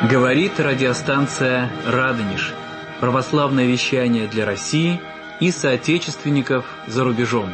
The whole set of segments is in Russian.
Говорит радиостанция «Радонеж». Православное вещание для России и соотечественников за рубежом.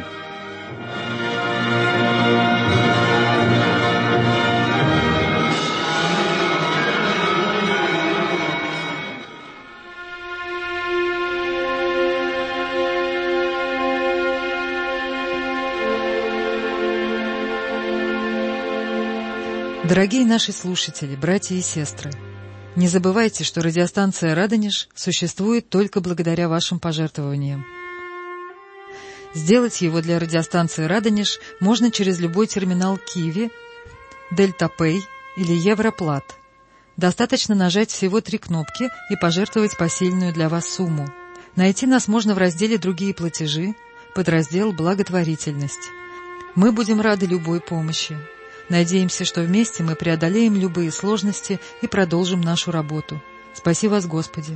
Дорогие наши слушатели, братья и сестры, не забывайте, что радиостанция «Радонеж» существует только благодаря вашим пожертвованиям. Сделать его для радиостанции «Радонеж» можно через любой терминал Киви, Дельта-Пэй или Европлат. Достаточно нажать всего 3 кнопки и пожертвовать посильную для вас сумму. Найти нас можно в разделе «Другие платежи», подраздел «Благотворительность». Мы будем рады любой помощи. Надеемся, что вместе мы преодолеем любые сложности и продолжим нашу работу. Спаси вас, Господи!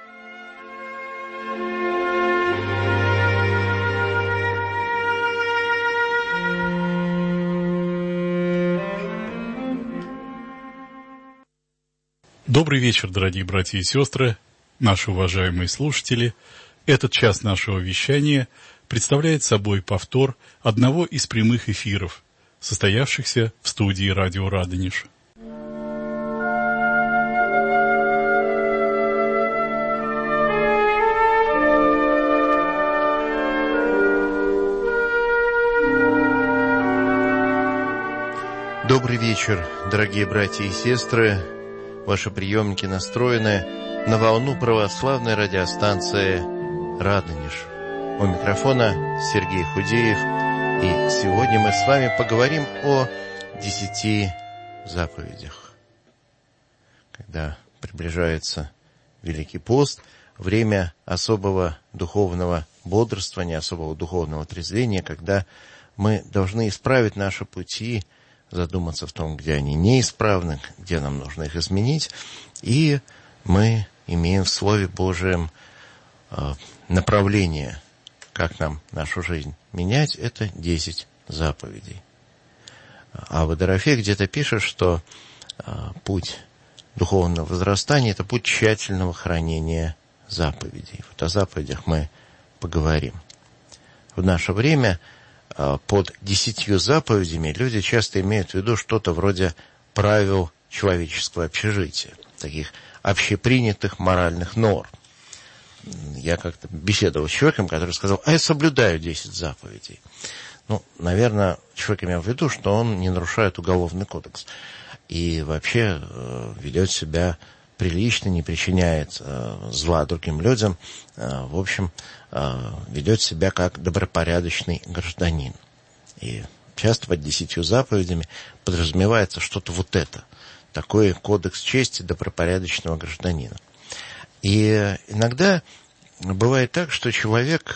Добрый вечер, дорогие братья и сестры, наши уважаемые слушатели. Этот час нашего вещания представляет собой повтор одного из прямых эфиров, состоявшихся в студии радио «Радонеж». Добрый вечер, дорогие братья и сестры. Ваши приемники настроены на волну православной радиостанции «Радонеж». У микрофона Сергей Худеев. И сегодня мы с вами поговорим о 10 заповедях. Когда приближается Великий пост, время особого духовного бодрствования, особого духовного трезвения, когда мы должны исправить наши пути, задуматься в том, где они неисправны, где нам нужно их изменить. И мы имеем в Слове Божьем направление, как нам нашу жизнь менять, это 10 заповедей. А Водорофей где-то пишет, что путь духовного возрастания – это путь тщательного хранения заповедей. Вот о заповедях мы поговорим. В наше время под 10 заповедями люди часто имеют в виду что-то вроде правил человеческого общежития, таких общепринятых моральных норм. Я как-то беседовал с человеком, который сказал: я соблюдаю 10 заповедей. Наверное, человек имел в виду, что он не нарушает уголовный кодекс. И вообще ведет себя прилично, не причиняет зла другим людям. В общем, ведет себя как добропорядочный гражданин. И часто под 10 заповедями подразумевается что-то вот это. Такой кодекс чести добропорядочного гражданина. И иногда бывает так, что человек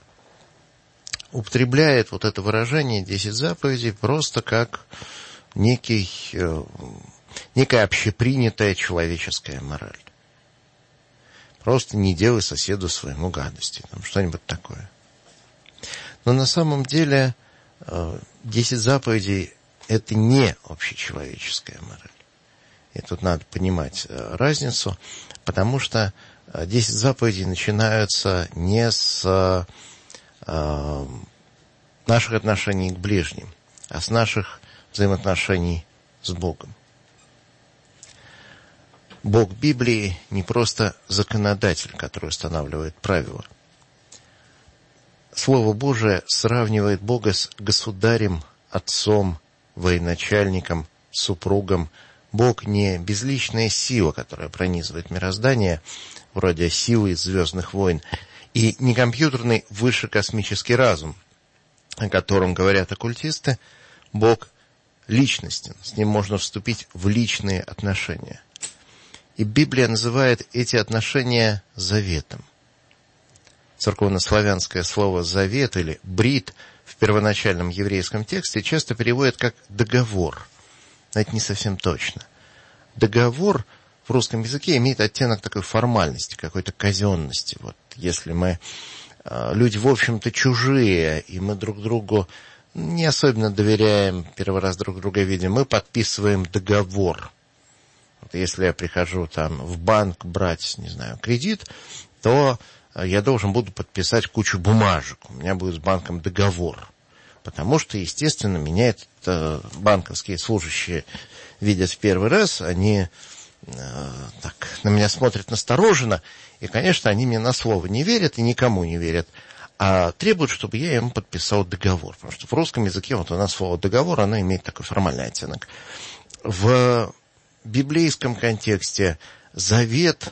употребляет вот это выражение 10 заповедей просто как некая общепринятая человеческая мораль. Просто не делай соседу своему гадости, что-нибудь такое. Но на самом деле 10 заповедей – это не общечеловеческая мораль. И тут надо понимать разницу, потому что 10 заповедей начинаются не с наших отношений к ближним, а с наших взаимоотношений с Богом. Бог Библии не просто законодатель, который устанавливает правила. Слово Божие сравнивает Бога с государем, отцом, военачальником, супругом. Бог не безличная сила, которая пронизывает мироздание, вроде силы из «Звездных войн», и не компьютерный высшекосмический разум, о котором говорят оккультисты. Бог личностен, с ним можно вступить в личные отношения. И Библия называет эти отношения заветом. Церковнославянское слово «завет» или «брит» в первоначальном еврейском тексте часто переводят как «договор». Но это не совсем точно. Договор в русском языке имеет оттенок такой формальности, какой-то казенности. Вот если мы люди, в общем-то, чужие, и мы друг другу не особенно доверяем, первый раз друг друга видим, мы подписываем договор. Вот если я прихожу там в банк брать, не знаю, кредит, то я должен буду подписать кучу бумажек. У меня будет с банком договор. Потому что, естественно, меня банковские служащие видят в первый раз, они так на меня смотрят настороженно, и, конечно, они мне на слово не верят и никому не верят, а требуют, чтобы я им подписал договор. Потому что в русском языке вот у нас слово «договор», оно имеет такой формальный оттенок. В библейском контексте завет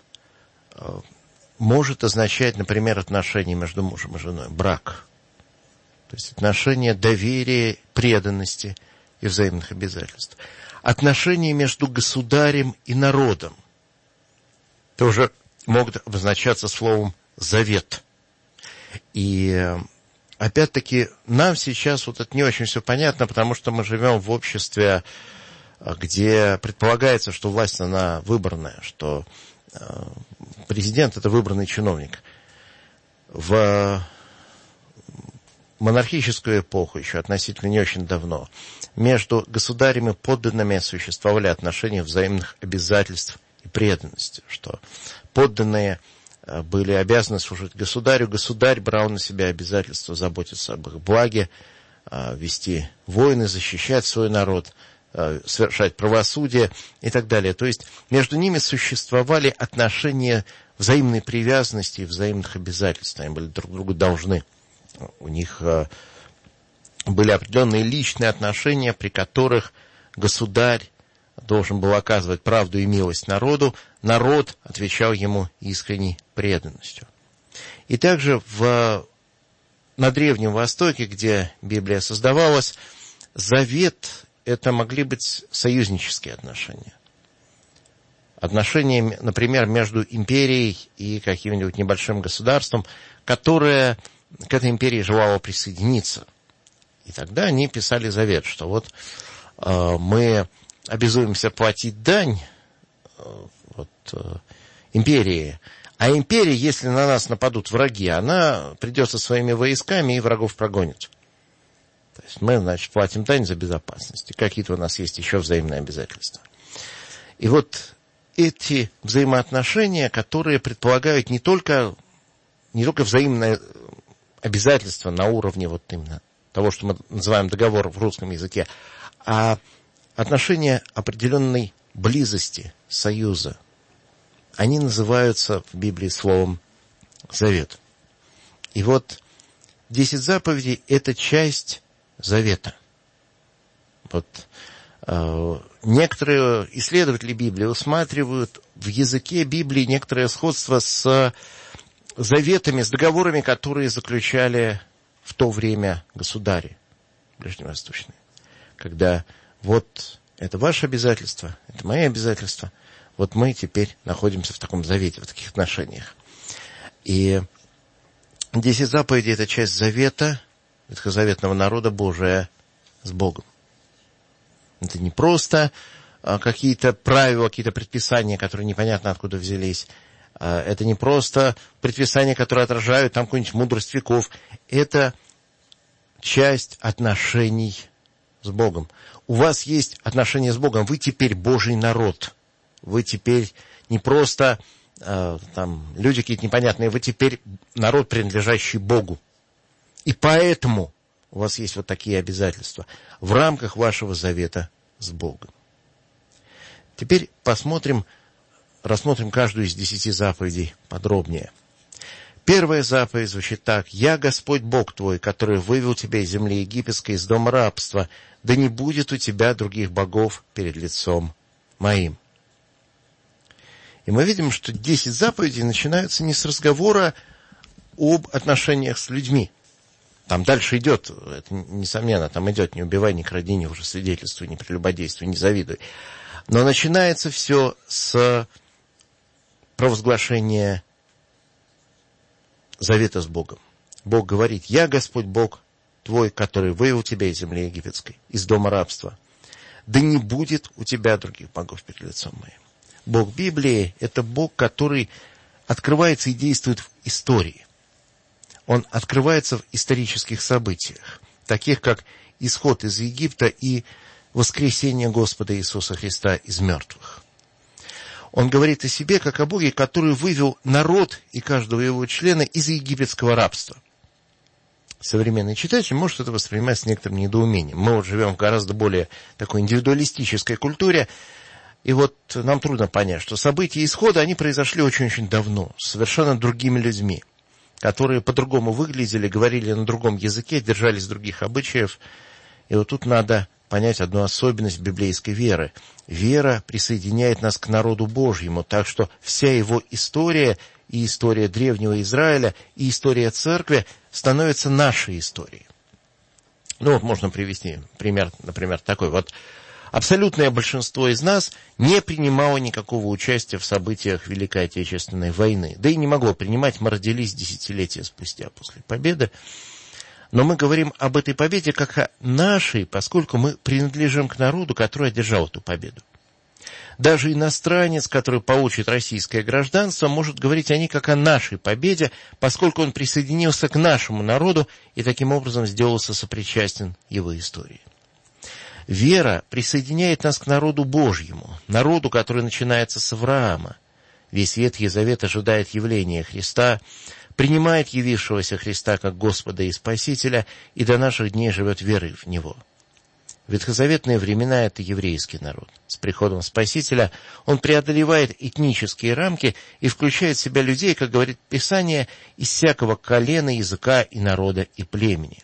может означать, например, отношения между мужем и женой, брак. То есть отношения доверия, преданности и взаимных обязательств. Отношения между государем и народом тоже могут обозначаться словом «завет». И опять-таки нам сейчас вот это не очень все понятно, потому что мы живем в обществе, где предполагается, что власть, она выборная, что президент – это выбранный чиновник. В монархическую эпоху, еще относительно не очень давно, между государем и подданными существовали отношения взаимных обязательств и преданности, что подданные были обязаны служить государю, государь брал на себя обязательство заботиться об их благе, вести войны, защищать свой народ, совершать правосудие и так далее. То есть между ними существовали отношения взаимной привязанности и взаимных обязательств. Они были друг другу должны. У них были определенные личные отношения, при которых государь должен был оказывать правду и милость народу, народ отвечал ему искренней преданностью. И также на Древнем Востоке, где Библия создавалась, завет – это могли быть союзнические отношения. Отношения, например, между империей и каким-нибудь небольшим государством, которое к этой империи желало присоединиться. И тогда они писали завет, что вот мы обязуемся платить дань империи, а империя, если на нас нападут враги, она придет со своими войсками и врагов прогонит. То есть мы, значит, платим дань за безопасность. И какие-то у нас есть еще взаимные обязательства. И вот эти взаимоотношения, которые предполагают не только взаимное обязательства на уровне вот именно того, что мы называем договор в русском языке, а отношения определенной близости, союза. Они называются в Библии словом «завет». И вот 10 заповедей – это часть завета. Вот некоторые исследователи Библии усматривают в языке Библии некоторое сходство с заветами, с договорами, которые заключали в то время государи ближневосточные. Когда вот это ваше обязательство, это мои обязательства, вот мы теперь находимся в таком завете, в таких отношениях. И 10 заповедей – это часть завета, ветхозаветного народа Божия с Богом. Это не просто какие-то правила, какие-то предписания, которые непонятно откуда взялись. Это не просто предписания, которые отражают там какую-нибудь мудрость веков. Это часть отношений с Богом. У вас есть отношения с Богом. Вы теперь Божий народ. Вы теперь не просто люди какие-то непонятные. Вы теперь народ, принадлежащий Богу. И поэтому у вас есть вот такие обязательства в рамках вашего завета с Богом. Теперь рассмотрим каждую из 10 заповедей подробнее. Первая заповедь звучит так: «Я Господь Бог твой, который вывел тебя из земли египетской, из дома рабства, да не будет у тебя других богов перед лицом моим». И мы видим, что 10 заповедей начинаются не с разговора об отношениях с людьми. Там дальше идет, это несомненно, там идет: не убивай, не кради, не лжесвидетельствуй, не прелюбодействуй, не завидуй. Но начинается все с провозглашения завета с Богом. Бог говорит: «Я Господь Бог твой, который вывел тебя из земли египетской, из дома рабства. Да не будет у тебя других богов перед лицом моим». Бог Библии – это Бог, который открывается и действует в истории. Он открывается в исторических событиях, таких как исход из Египта и воскресение Господа Иисуса Христа из мертвых. Он говорит о себе как о Боге, который вывел народ и каждого его члена из египетского рабства. Современный читатель может это воспринимать с некоторым недоумением. Мы вот живем в гораздо более такой индивидуалистической культуре, и вот нам трудно понять, что события исхода, они произошли очень-очень давно, с совершенно другими людьми, которые по-другому выглядели, говорили на другом языке, держались других обычаев. И вот тут надо понять одну особенность библейской веры. Вера присоединяет нас к народу Божьему, так что вся его история, и история древнего Израиля, и история церкви становится нашей историей. Ну вот можно привести пример, например, такой. Вот абсолютное большинство из нас не принимало никакого участия в событиях Великой Отечественной войны. Да и не могло принимать, мы родились десятилетия спустя после победы. Но мы говорим об этой победе как о нашей, поскольку мы принадлежим к народу, который одержал эту победу. Даже иностранец, который получит российское гражданство, может говорить о ней как о нашей победе, поскольку он присоединился к нашему народу и таким образом сделался сопричастен его истории. Вера присоединяет нас к народу Божьему, народу, который начинается с Авраама. Весь Ветхий Завет ожидает явления Христа, принимает явившегося Христа как Господа и Спасителя, и до наших дней живет верой в Него. В ветхозаветные времена это еврейский народ. С приходом Спасителя он преодолевает этнические рамки и включает в себя людей, как говорит Писание, из всякого колена, языка и народа и племени.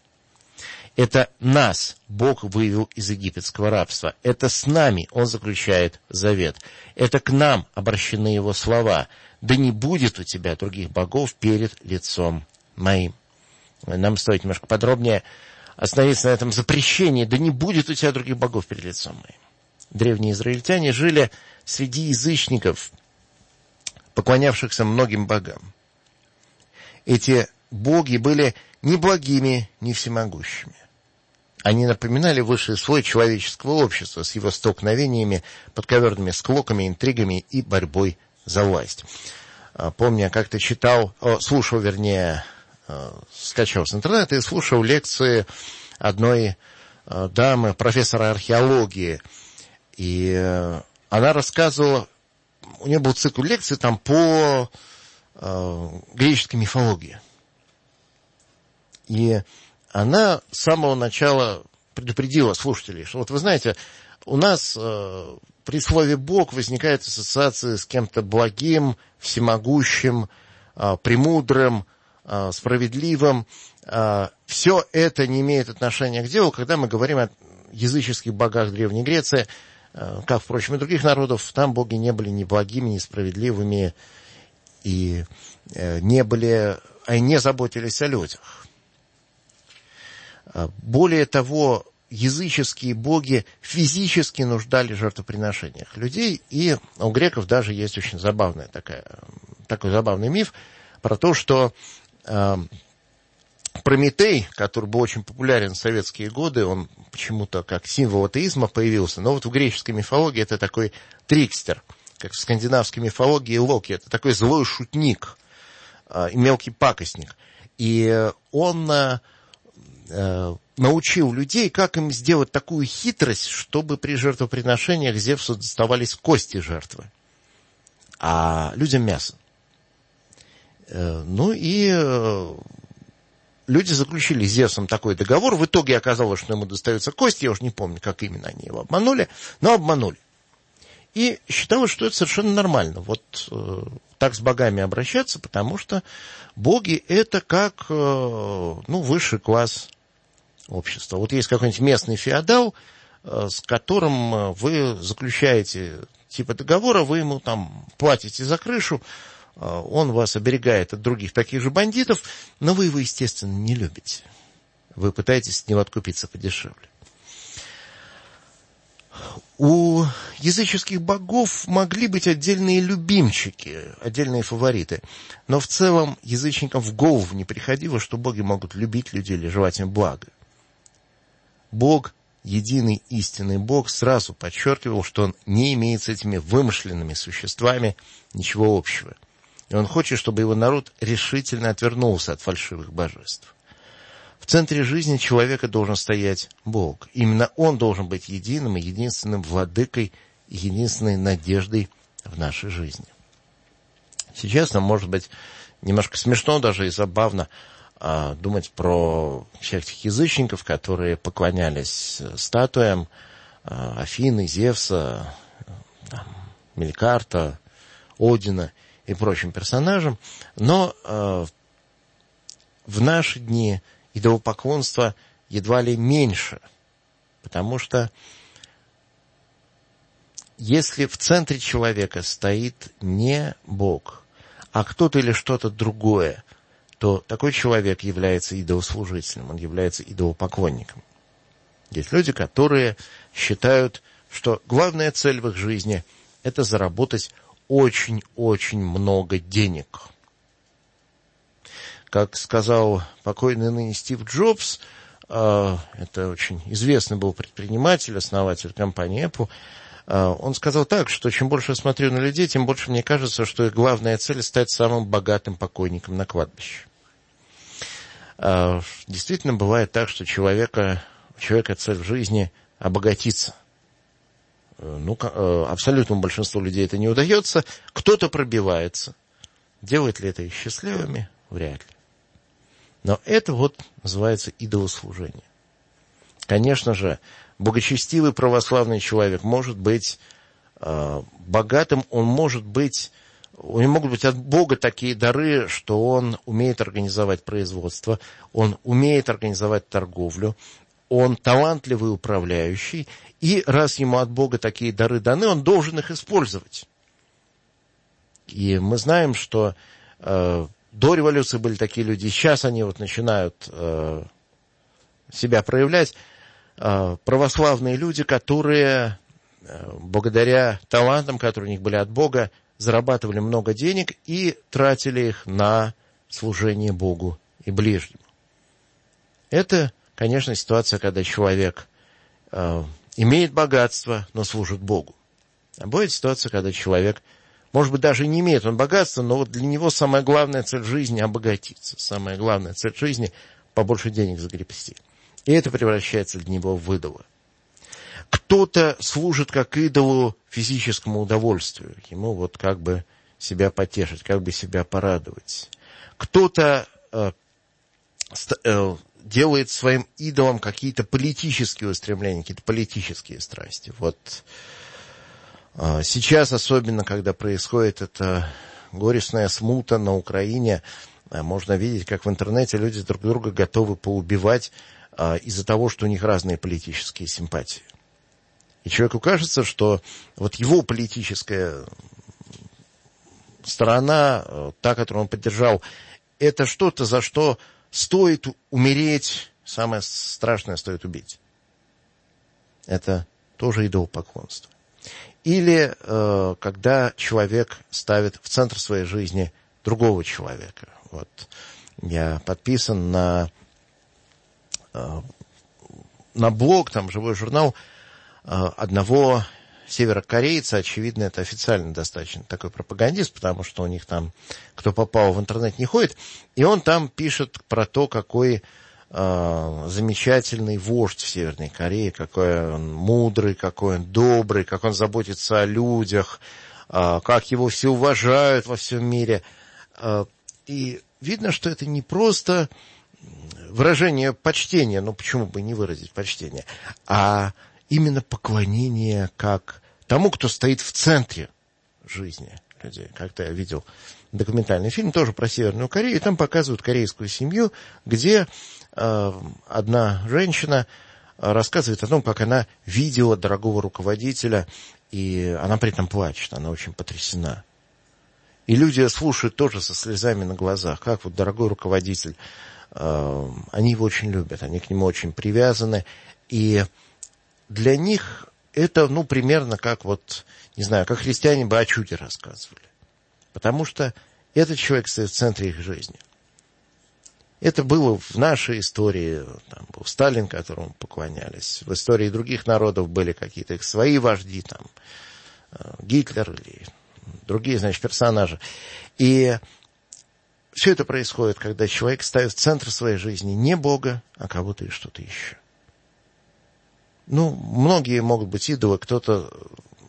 Это нас Бог вывел из египетского рабства. Это с нами Он заключает завет. Это к нам обращены Его слова. «Да не будет у тебя других богов перед лицом моим». Нам стоит немножко подробнее остановиться на этом запрещении. «Да не будет у тебя других богов перед лицом моим». Древние израильтяне жили среди язычников, поклонявшихся многим богам. Эти боги были ни благими, ни всемогущими. Они напоминали высший слой человеческого общества с его столкновениями, подковерными склоками, интригами и борьбой за власть. Помню, я как-то скачал с интернета и слушал лекции одной дамы, профессора археологии. И она рассказывала, у нее был цикл лекций там по греческой мифологии. И она с самого начала предупредила слушателей, что вот вы знаете, у нас при слове «Бог» возникает ассоциация с кем-то благим, всемогущим, премудрым, справедливым. Все это не имеет отношения к делу, когда мы говорим о языческих богах Древней Греции, как, впрочем, и других народов, там боги не были ни благими, ни справедливыми, и не заботились о людях. Более того, языческие боги физически нуждались в жертвоприношениях людей, и у греков даже есть очень такой забавный миф про то, что Прометей, который был очень популярен в советские годы, он почему-то как символ атеизма появился, но вот в греческой мифологии это такой трикстер, как в скандинавской мифологии Локи, это такой злой шутник и мелкий пакостник. И он научил людей, как им сделать такую хитрость, чтобы при жертвоприношениях Зевсу доставались кости жертвы, а людям мясо. Ну и люди заключили с Зевсом такой договор. В итоге оказалось, что ему достаются кости. Я уже не помню, как именно они его обманули, но обманули. И считалось, что это совершенно нормально. Вот так с богами обращаться, потому что боги это как высший класс общества. Вот есть какой-нибудь местный феодал, с которым вы заключаете типа договора, вы ему там платите за крышу, он вас оберегает от других таких же бандитов, но вы его, естественно, не любите. Вы пытаетесь от него откупиться подешевле. У языческих богов могли быть отдельные любимчики, отдельные фавориты, но в целом язычникам в голову не приходило, что боги могут любить людей или желать им блага. Бог, единый истинный Бог, сразу подчеркивал, что он не имеет с этими вымышленными существами ничего общего. И он хочет, чтобы его народ решительно отвернулся от фальшивых божеств. В центре жизни человека должен стоять Бог. Именно он должен быть единым и единственным владыкой и единственной надеждой в нашей жизни. Сейчас нам может быть немножко смешно даже и забавно думать про всех этих язычников, которые поклонялись статуям Афины, Зевса, Мелькарта, Одина и прочим персонажам. Но в наши дни идолопоклонство едва ли меньше, потому что если в центре человека стоит не Бог, а кто-то или что-то другое, то такой человек является идолослужителем, он является идолопоклонником. Есть люди, которые считают, что главная цель в их жизни – это заработать очень-очень много денег. Как сказал покойный ныне Стив Джобс, это очень известный был предприниматель, основатель компании Apple, он сказал так, что чем больше я смотрю на людей, тем больше мне кажется, что их главная цель – стать самым богатым покойником на кладбище. Действительно, бывает так, что у человека цель в жизни – обогатиться. Абсолютному большинству людей это не удается. Кто-то пробивается. Делает ли это их счастливыми? Вряд ли. Но это называется идолослужение. Конечно же, благочестивый православный человек может быть богатым, у него могут быть от Бога такие дары, что он умеет организовать производство, он умеет организовать торговлю, он талантливый управляющий, и раз ему от Бога такие дары даны, он должен их использовать. И мы знаем, что до революции были такие люди, сейчас они начинают себя проявлять, православные люди, которые благодаря талантам, которые у них были от Бога, зарабатывали много денег и тратили их на служение Богу и ближнему. Это, конечно, ситуация, когда человек имеет богатство, но служит Богу. А бывает ситуация, когда человек, может быть, даже не имеет он богатства, но для него самая главная цель жизни – обогатиться. Самая главная цель жизни – побольше денег загребсти. И это превращается для него в идола. Кто-то служит как идолу физическому удовольствию. Ему как бы себя потешить, как бы себя порадовать. Кто-то делает своим идолом какие-то политические устремления, какие-то политические страсти. Сейчас, особенно, когда происходит эта горестная смута на Украине, можно видеть, как в интернете люди друг друга готовы поубивать из-за того, что у них разные политические симпатии. И человеку кажется, что его политическая сторона, та, которую он поддержал, это что-то, за что стоит умереть, самое страшное стоит убить. Это тоже идолопоклонство. Или когда человек ставит в центр своей жизни другого человека. Я подписан на блог, там живой журнал одного северокорейца, очевидно, это официально достаточно такой пропагандист, потому что у них там, кто попал в интернет, не ходит, и он там пишет про то, какой замечательный вождь в Северной Корее, какой он мудрый, какой он добрый, как он заботится о людях, как его все уважают во всем мире. И видно, что это не просто выражение почтения, почему бы не выразить почтение, а именно поклонение как тому, кто стоит в центре жизни людей. Как-то я видел документальный фильм тоже про Северную Корею, и там показывают корейскую семью, где одна женщина рассказывает о том, как она видела дорогого руководителя, и она при этом плачет, она очень потрясена. И люди слушают тоже со слезами на глазах, как дорогой руководитель, они его очень любят, они к нему очень привязаны, и для них это, примерно как как христиане бы о чуде рассказывали. Потому что этот человек стоит в центре их жизни. Это было в нашей истории, там был Сталин, которому поклонялись. В истории других народов были какие-то их свои вожди, там Гитлер или другие, персонажи. И все это происходит, когда человек ставит в центр своей жизни не Бога, а кого-то и что-то еще. Многие могут быть идолы, кто-то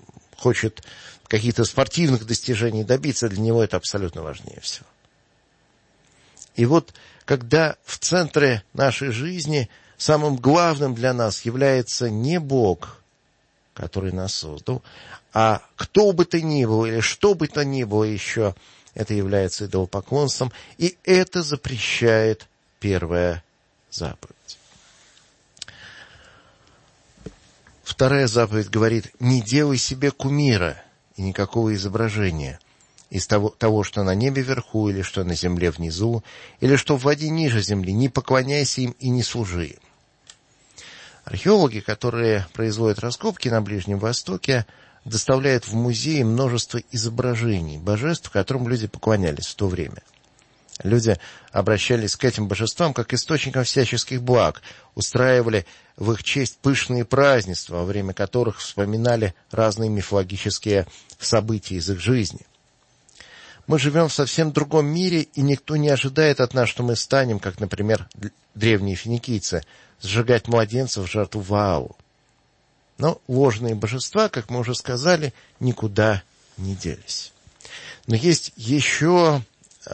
хочет каких-то спортивных достижений добиться, для него это абсолютно важнее всего. И вот, когда в центре нашей жизни самым главным для нас является не Бог, который нас создал, а кто бы то ни было или что бы то ни было еще, это является идолопоклонством, и это запрещает первая заповедь. Вторая заповедь говорит: не делай себе кумира и никакого изображения из того, что на небе вверху, или что на земле внизу, или что в воде ниже земли, не поклоняйся им и не служи им. Археологи, которые производят раскопки на Ближнем Востоке, доставляют в музеи множество изображений божеств, которым люди поклонялись в то время. Люди обращались к этим божествам как к источникам всяческих благ, устраивали в их честь пышные празднества, во время которых вспоминали разные мифологические события из их жизни. Мы живем в совсем другом мире, и никто не ожидает от нас, что мы станем, как, например, древние финикийцы, сжигать младенцев в жертву Ваалу. Но ложные божества, как мы уже сказали, никуда не делись. Но есть еще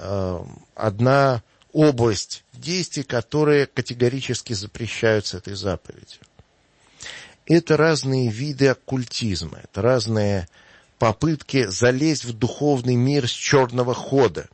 одна область действий, которые категорически запрещаются этой заповедью. Это разные виды оккультизма, это разные попытки залезть в духовный мир с черного хода.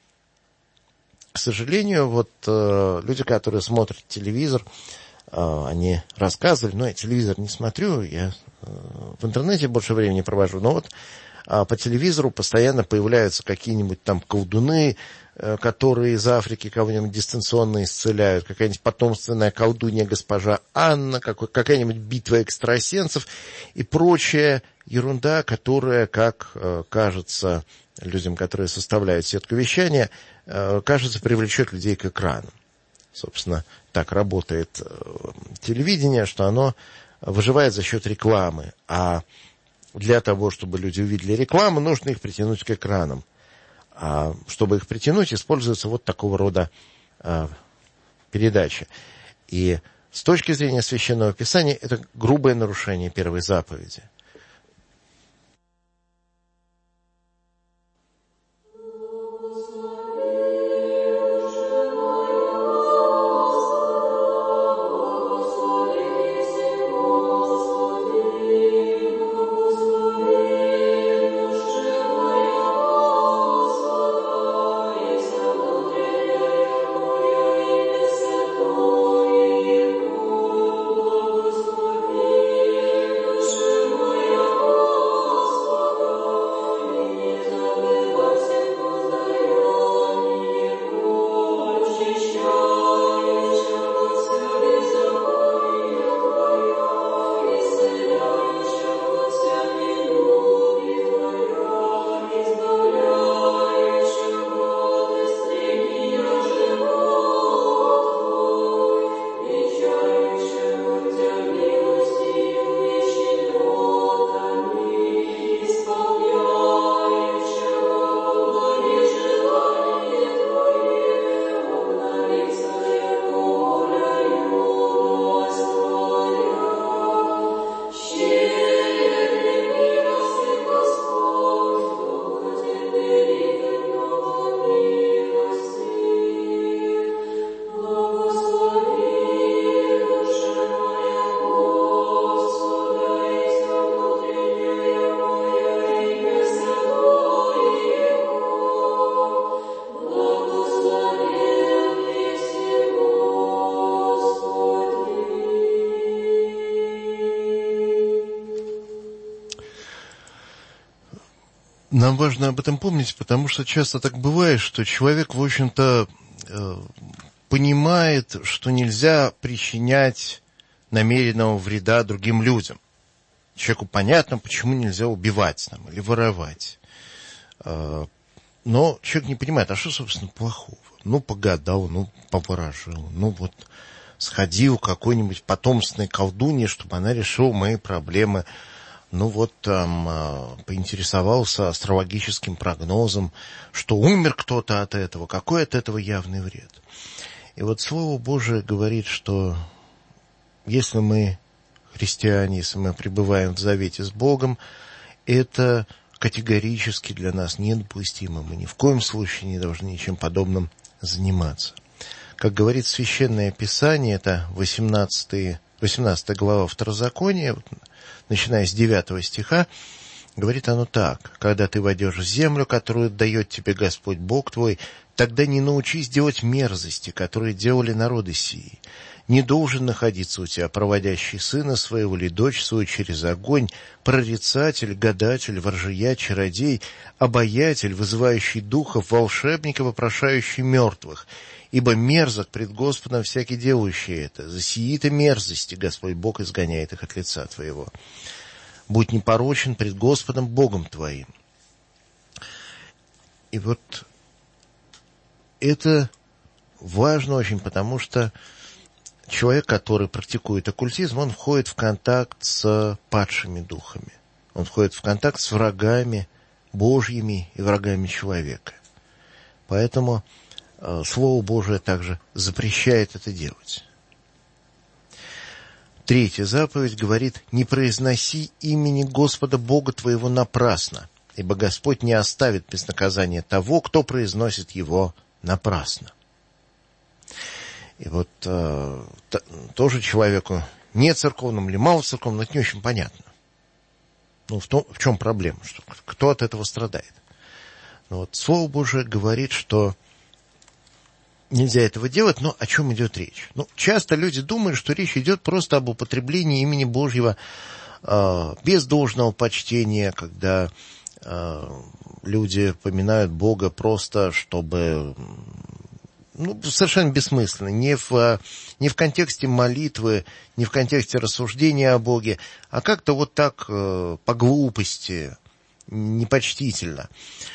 К сожалению, вот люди, которые смотрят телевизор, они рассказывали, но я телевизор не смотрю, я в интернете больше времени провожу, но вот по телевизору постоянно появляются какие-нибудь там колдуны, которые из Африки кого-нибудь дистанционно исцеляют, какая-нибудь потомственная колдунья госпожа Анна, какая-нибудь битва экстрасенсов и прочая ерунда, которая, как кажется людям, которые составляют сетку вещания, кажется, привлечет людей к экранам. Собственно, так работает телевидение, что оно выживает за счет рекламы, а для того, чтобы люди увидели рекламу, нужно их притянуть к экранам. А чтобы их притянуть, используются вот такого рода передачи. И с точки зрения Священного Писания, это грубое нарушение первой заповеди. Нам важно об этом помнить, потому что часто так бывает, что человек, в общем-то, понимает, что нельзя причинять намеренного вреда другим людям. Человеку понятно, почему нельзя убивать там, или воровать. Но человек не понимает, а что, собственно, плохого? Ну, погадал, ну, поворожил, ну, вот сходил к какой-нибудь потомственной колдунье, чтобы она решила мои проблемы. Ну, вот там поинтересовался астрологическим прогнозом, что умер кто-то от этого, какой от этого явный вред. И вот Слово Божие говорит, что если мы христиане, если мы пребываем в завете с Богом, это категорически для нас недопустимо. Мы ни в коем случае не должны ничем подобным заниматься. Как говорит Священное Писание, это 18 глава Второзакония, начиная с 9 стиха, говорит оно так: «Когда ты войдешь в землю, которую дает тебе Господь Бог твой, тогда не научись делать мерзости, которые делали народы сии. Не должен находиться у тебя проводящий сына своего или дочь свою через огонь, прорицатель, гадатель, воржия, чародей, обаятель, вызывающий духов, волшебник и вопрошающий мертвых. Ибо мерзок пред Господом всякий делающий это. За сии-то мерзости Господь Бог изгоняет их от лица твоего. Будь непорочен пред Господом Богом твоим». И вот это важно очень, потому что человек, который практикует оккультизм, он входит в контакт с падшими духами. Он входит в контакт с врагами Божьими и врагами человека. Поэтому Слово Божие также запрещает это делать. 3 заповедь говорит: «Не произноси имени Господа Бога твоего напрасно, ибо Господь не оставит без наказания того, кто произносит его напрасно». И вот тоже человеку, не церковному или малоцерковному, это не очень понятно. В чем проблема? Что, кто от этого страдает? Но вот Слово Божие говорит, что нельзя этого делать, но о чем идет речь? Часто люди думают, что речь идет просто об употреблении имени Божьего без должного почтения, когда люди поминают Бога просто, чтобы... совершенно бессмысленно. Не в контексте молитвы, не в контексте рассуждения о Боге, а как-то вот так по глупости, непочтительно.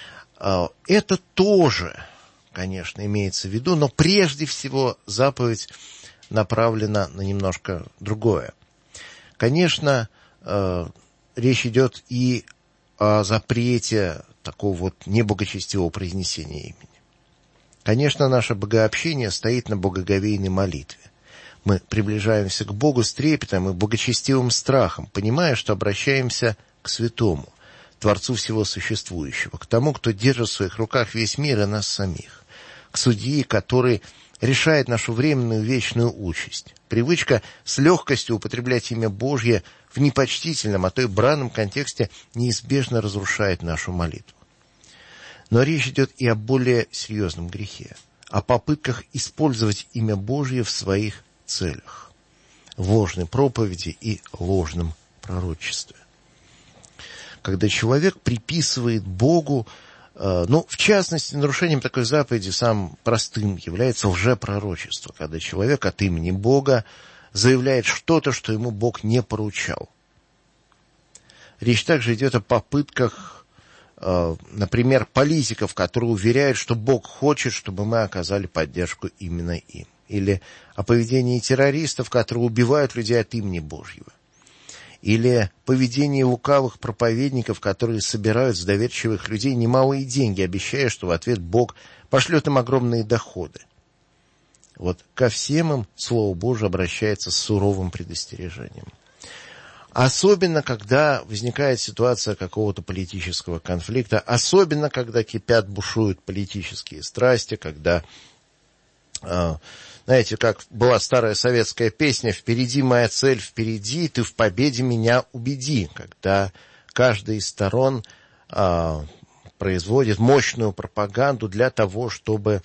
Это тоже, конечно, имеется в виду, но прежде всего заповедь направлена на немножко другое. Конечно, речь идет и о запрете такого вот неблагочестивого произнесения имени. Конечно, наше богообщение стоит на богоговейной молитве. Мы приближаемся к Богу с трепетом и благочестивым страхом, понимая, что обращаемся к святому, Творцу всего существующего, к тому, кто держит в своих руках весь мир и нас самих, к судьи, который решает нашу временную вечную участь. Привычка с легкостью употреблять имя Божье в непочтительном, а то и бранном контексте неизбежно разрушает нашу молитву. Но речь идет и о более серьезном грехе, о попытках использовать имя Божье в своих целях, в ложной проповеди и ложном пророчестве. Когда человек приписывает Богу, в частности, нарушением такой заповеди самым простым является лжепророчество, когда человек от имени Бога заявляет что-то, что ему Бог не поручал. Речь также идет о попытках, например, политиков, которые уверяют, что Бог хочет, чтобы мы оказали поддержку именно им. Или о поведении террористов, которые убивают людей от имени Божьего. Или поведении лукавых проповедников, которые собирают с доверчивых людей немалые деньги, обещая, что в ответ Бог пошлет им огромные доходы. Вот ко всем им Слово Божие обращается с суровым предостережением. Особенно, когда возникает ситуация какого-то политического конфликта, особенно, когда бушуют политические страсти, когда, знаете, как была старая советская песня «Впереди моя цель, впереди, ты в победе меня убеди», когда каждая из сторон производит мощную пропаганду для того, чтобы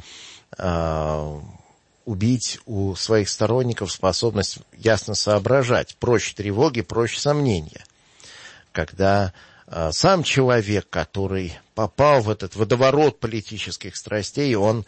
убить у своих сторонников способность ясно соображать. Проще тревоги, проще сомнения. Когда сам человек, который попал в этот водоворот политических страстей, он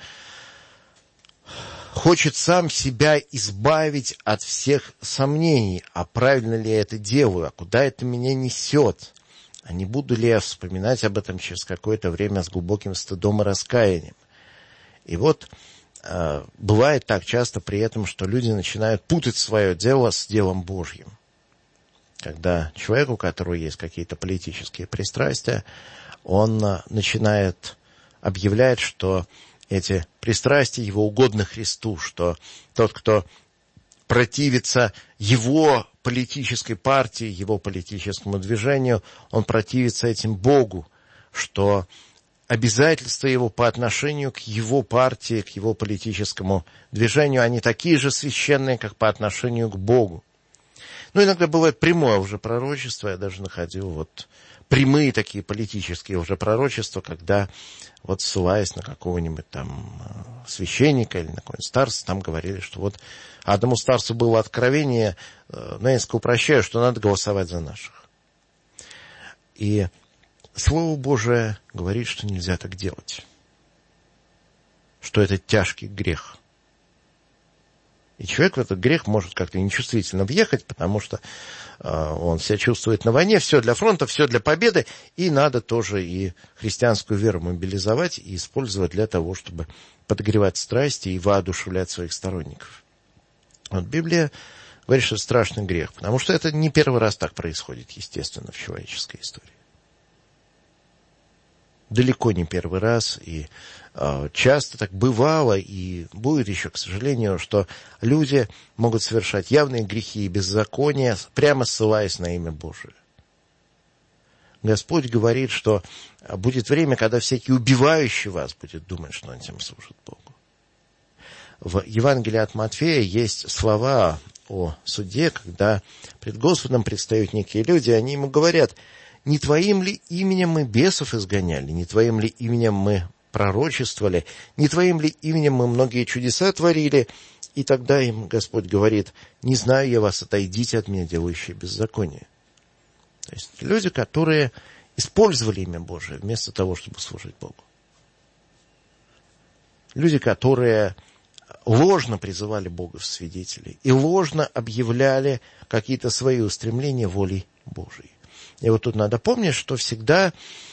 хочет сам себя избавить от всех сомнений. А правильно ли я это делаю? А куда это меня несет? А не буду ли я вспоминать об этом через какое-то время с глубоким стыдом и раскаянием? И вот бывает так часто при этом, что люди начинают путать свое дело с делом Божьим. Когда человек, у которого есть какие-то политические пристрастия, он начинает объявлять, что эти пристрастия его угодны Христу, что тот, кто противится его политической партии, его политическому движению, он противится этим Богу, что обязательства его по отношению к его партии, к его политическому движению, они такие же священные, как по отношению к Богу. Иногда бывает прямое уже пророчество, я даже находил прямые такие политические уже пророчества, когда ссылаясь на какого-нибудь там священника или на какого-нибудь старца, там говорили, что одному старцу было откровение, но я несколько упрощаю, что надо голосовать за наших. И Слово Божие говорит, что нельзя так делать, что это тяжкий грех. И человек в этот грех может как-то нечувствительно въехать, потому что он себя чувствует на войне, все для фронта, все для победы, и надо тоже и христианскую веру мобилизовать и использовать для того, чтобы подогревать страсти и воодушевлять своих сторонников. Библия говорит, что это страшный грех, потому что это не первый раз так происходит, естественно, в человеческой истории. Далеко не первый раз, и часто так бывало, и будет еще, к сожалению, что люди могут совершать явные грехи и беззакония, прямо ссылаясь на имя Божие. Господь говорит, что будет время, когда всякий убивающий вас будет думать, что он тем служит Богу. В Евангелии от Матфея есть слова о суде, когда пред Господом предстают некие люди, они ему говорят: не твоим ли именем мы бесов изгоняли, не твоим ли именем мы пророчествовали, не твоим ли именем мы многие чудеса творили? И тогда им Господь говорит: не знаю я вас, отойдите от меня, делающие беззаконие. То есть люди, которые использовали имя Божие вместо того, чтобы служить Богу. Люди, которые ложно призывали Бога в свидетели и ложно объявляли какие-то свои устремления волей Божией. И тут надо помнить, что всегда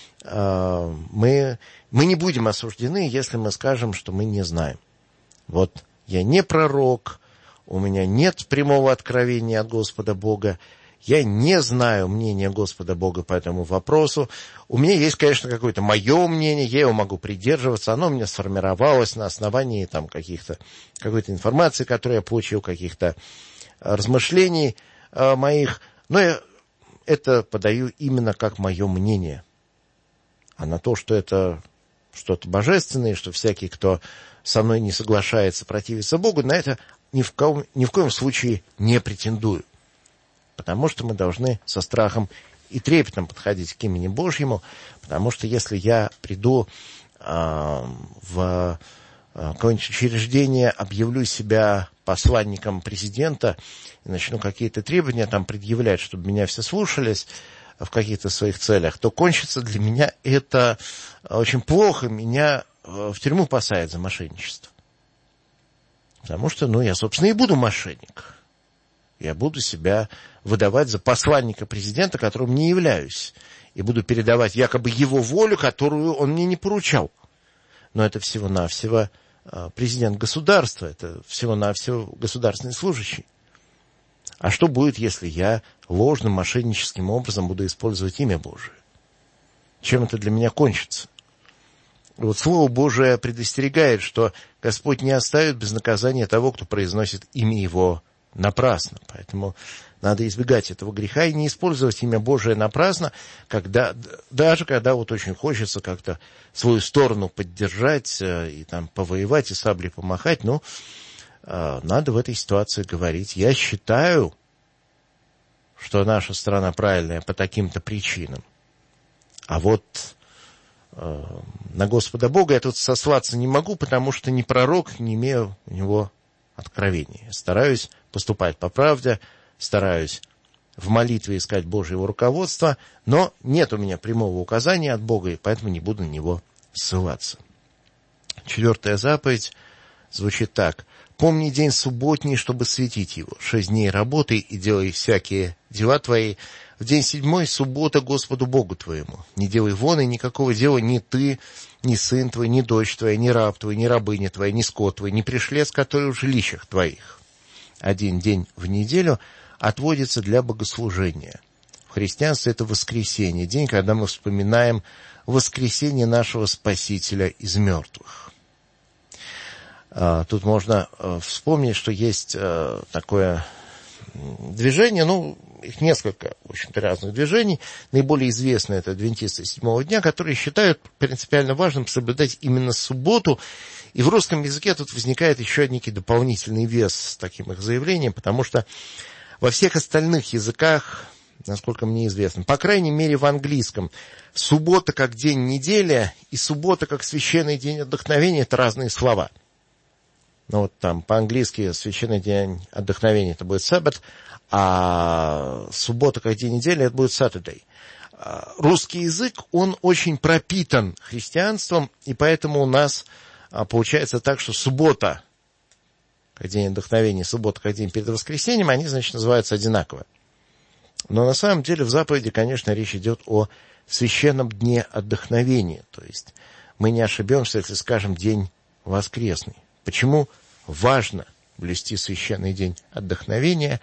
мы не будем осуждены, если мы скажем, что мы не знаем. Я не пророк, у меня нет прямого откровения от Господа Бога, я не знаю мнения Господа Бога по этому вопросу. У меня есть, конечно, какое-то мое мнение, я его могу придерживаться, оно у меня сформировалось на основании какой-то информации, которую я получил, каких-то размышлений моих, но я это подаю именно как мое мнение. А на то, что это что-то божественное, что всякий, кто со мной не соглашается, противится Богу, на это ни в коем случае не претендую. Потому что мы должны со страхом и трепетом подходить к имени Божьему, потому что если я приду в какое-нибудь учреждение, объявлю себя посланником президента и начну какие-то требования предъявлять, чтобы меня все слушались в каких-то своих целях, то кончится для меня это очень плохо, меня в тюрьму посадят за мошенничество. Потому что, я, собственно, и буду мошенник. Я буду себя выдавать за посланника президента, которым не являюсь, и буду передавать якобы его волю, которую он мне не поручал. Но это всего-навсего президент государства, это всего-навсего государственный служащий. А что будет, если я ложным, мошенническим образом буду использовать имя Божие? Чем это для меня кончится? Слово Божие предостерегает, что Господь не оставит без наказания того, кто произносит имя Его напрасно. Поэтому надо избегать этого греха и не использовать имя Божие напрасно, даже когда очень хочется как-то свою сторону поддержать и повоевать и саблей помахать. Надо в этой ситуации говорить: я считаю, что наша страна правильная по таким-то причинам. А на Господа Бога я тут сослаться не могу, потому что ни пророк, не имею у него откровения. Я стараюсь поступать по правде, стараюсь в молитве искать Божьего руководства, но нет у меня прямого указания от Бога, и поэтому не буду на него ссылаться. 4-я заповедь звучит так: «Помни день субботний, чтобы светить его. 6 дней работай и делай всякие дела твои. В день 7 суббота Господу Богу твоему. Не делай вон и никакого дела ни ты, ни сын твой, ни дочь твоя, ни раб твой, ни рабыня твоя, ни скот твой, ни пришлец, который в жилищах твоих. 1 день в неделю отводится для богослужения». В христианстве это воскресенье, день, когда мы вспоминаем воскресение нашего Спасителя из мертвых. Тут можно вспомнить, что есть такое движения, их несколько, в общем-то, разных движений. Наиболее известные это адвентисты седьмого дня, которые считают принципиально важным соблюдать именно субботу. И в русском языке тут возникает еще некий дополнительный вес с таким их заявлением, потому что во всех остальных языках, насколько мне известно, по крайней мере в английском, суббота как день недели и суббота как священный день отдохновения – это разные слова. Там по-английски священный день отдохновения – это будет Sabbath, а суббота как день недели – это будет Saturday. Русский язык, он очень пропитан христианством, и поэтому у нас получается так, что суббота как день отдохновения, суббота как день перед воскресеньем, они, значит, называются одинаково. Но на самом деле в заповеди, конечно, речь идет о священном дне отдохновения. То есть мы не ошибемся, если скажем день воскресный. Почему важно блюсти священный день отдохновения?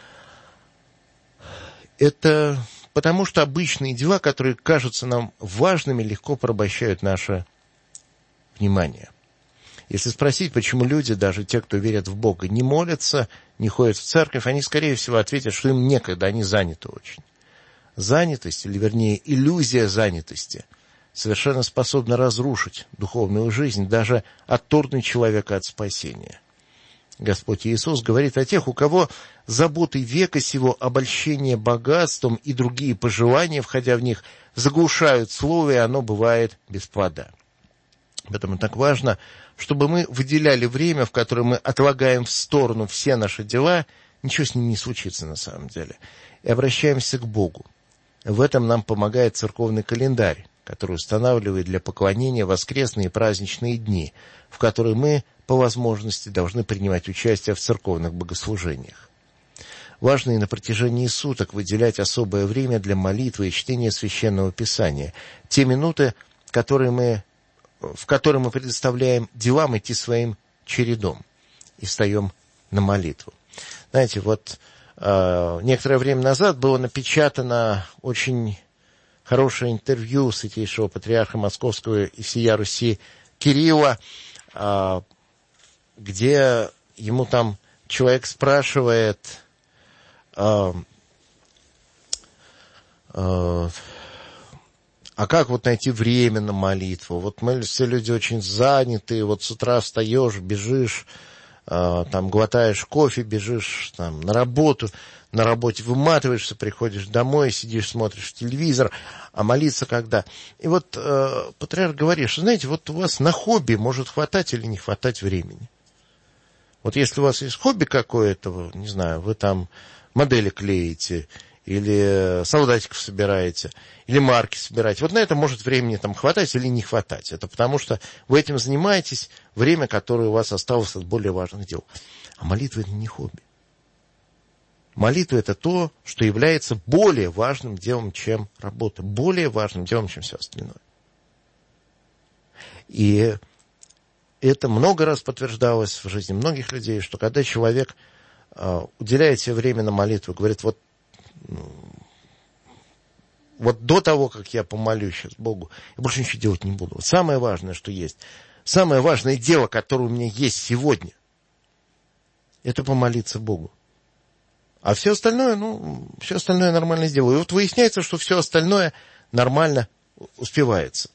Это потому, что обычные дела, которые кажутся нам важными, легко порабощают наше внимание. Если спросить, почему люди, даже те, кто верят в Бога, не молятся, не ходят в церковь, они, скорее всего, ответят, что им некогда, они заняты очень. Занятость, или вернее, иллюзия занятости, совершенно способна разрушить духовную жизнь, даже отторгнуть человека от спасения. Господь Иисус говорит о тех, у кого заботы века сего, обольщение богатством и другие пожелания, входя в них, заглушают слово, и оно бывает без плода. Поэтому так важно, чтобы мы выделяли время, в которое мы отлагаем в сторону все наши дела, ничего с ним не случится на самом деле, и обращаемся к Богу. В этом нам помогает церковный календарь, который устанавливает для поклонения воскресные и праздничные дни, в которые мы, по возможности, должны принимать участие в церковных богослужениях. Важно и на протяжении суток выделять особое время для молитвы и чтения Священного Писания, те минуты, в которые мы предоставляем делам идти своим чередом и встаем на молитву. Знаете, некоторое время назад было напечатано очень хорошее интервью святейшего патриарха Московского и всея Руси Кирилла, где ему там человек спрашивает, а как найти время на молитву? Мы все люди очень заняты, с утра встаешь, бежишь, глотаешь кофе, бежишь на работу, на работе выматываешься, приходишь домой, сидишь, смотришь телевизор, а молиться когда? И патриарх говорит, что, знаете, у вас на хобби может хватать или не хватать времени. Если у вас есть хобби какое-то, не знаю, вы модели клеите, или солдатиков собираете, или марки собираете. На это может времени хватать или не хватать. Это потому, что вы этим занимаетесь время, которое у вас осталось от более важных дел. А молитва – это не хобби. Молитва – это то, что является более важным делом, чем работа. Более важным делом, чем все остальное. И это много раз подтверждалось в жизни многих людей, что когда человек уделяет себе время на молитву, говорит, до того, как я помолюсь сейчас Богу, я больше ничего делать не буду. Самое важное, что есть, самое важное дело, которое у меня есть сегодня, это помолиться Богу. А все остальное нормально сделаю. И выясняется, что все остальное нормально успевается.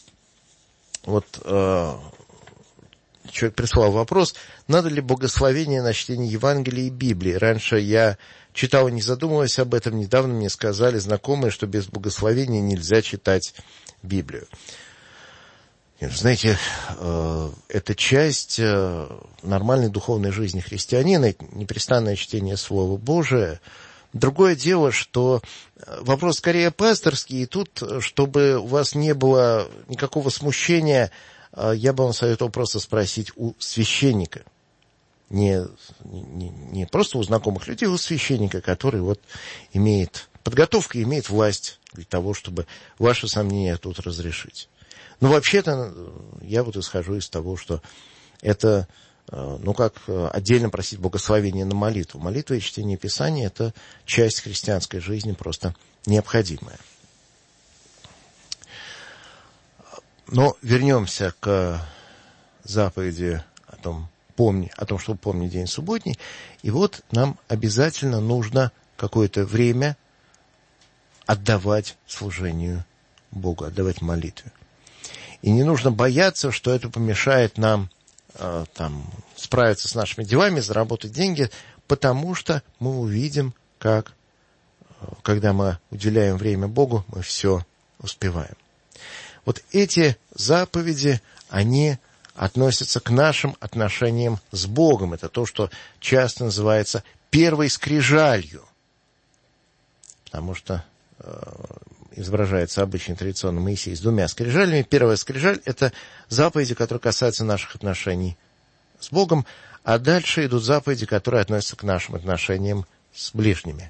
Человек прислал вопрос, надо ли благословение на чтение Евангелия и Библии. Раньше я читал и не задумываясь об этом. Недавно мне сказали знакомые, что без благословения нельзя читать Библию. Знаете, это часть нормальной духовной жизни христианина, непрестанное чтение Слова Божия. Другое дело, что вопрос скорее пасторский, и тут, чтобы у вас не было никакого смущения, я бы вам советовал просто спросить у священника. Не просто у знакомых людей, а у священника, который имеет подготовку и имеет власть для того, чтобы ваши сомнения тут разрешить. Но вообще-то я исхожу из того, что это, как отдельно просить благословения на молитву. Молитва и чтение Писания – это часть христианской жизни, просто необходимая. Но вернемся к заповеди о том, помни о том, чтобы помнить день субботний. И вот нам обязательно нужно какое-то время отдавать служению Богу, отдавать молитве. И не нужно бояться, что это помешает нам справиться с нашими делами, заработать деньги, потому что мы увидим, как, когда мы уделяем время Богу, мы все успеваем. Вот эти заповеди, они относятся к нашим отношениям с Богом. Это то, что часто называется первой скрижалью, потому что изображается обычно традиционно Моисей с 2 скрижалями. Первая скрижаль – это заповеди, которые касаются наших отношений с Богом, а дальше идут заповеди, которые относятся к нашим отношениям с ближними.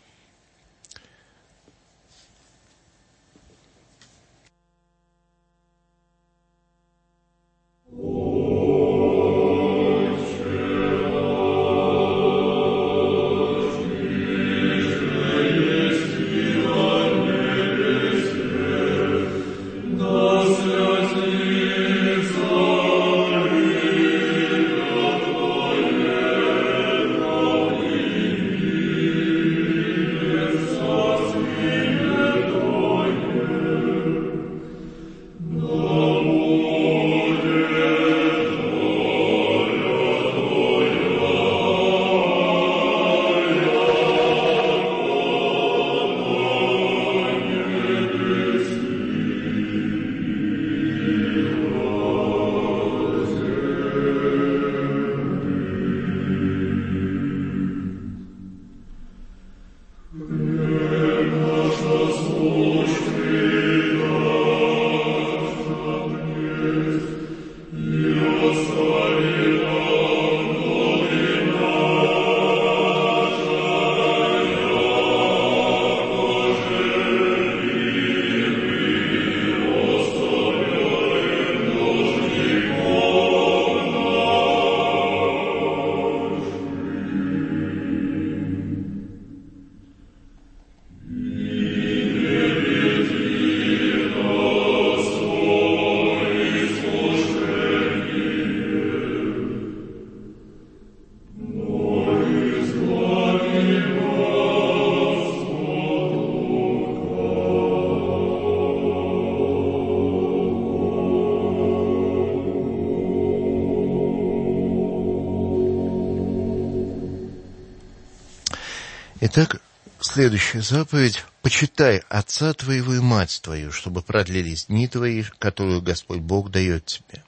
Итак, следующая заповедь. «Почитай отца твоего и мать твою, чтобы продлились дни твои, которую Господь Бог дает тебе».